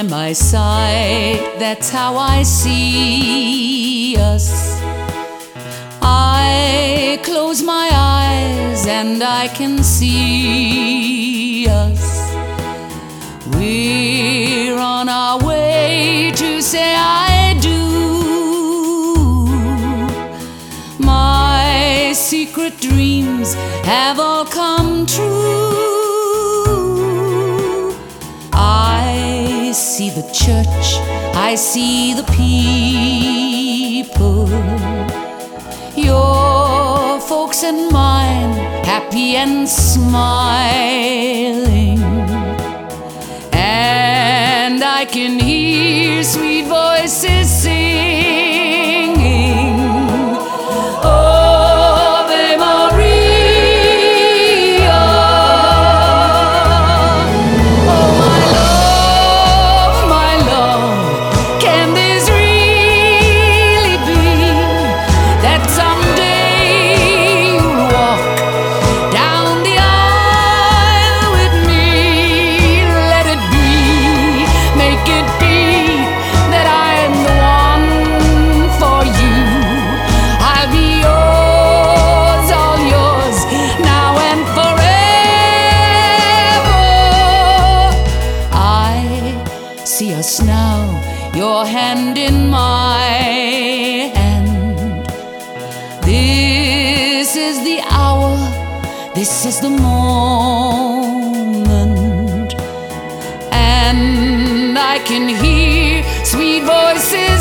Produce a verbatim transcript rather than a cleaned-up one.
by my side, that's how I see us. I close my eyes and I can see us. We're on our way to say I do. My secret dreams have all come true. I see the church, I see the people, your folks and mine, happy and smiling. And I can hear sweet voices singing, Ave Maria. Oh my love, my love, can this really be that someday you'll walk down the aisle with me? Let it be, make it be that I'm the one for you. I'll be yours, all yours, now and forever. I see us now, your hand in my hand. This is the hour, this is the moment, and I can hear sweet voices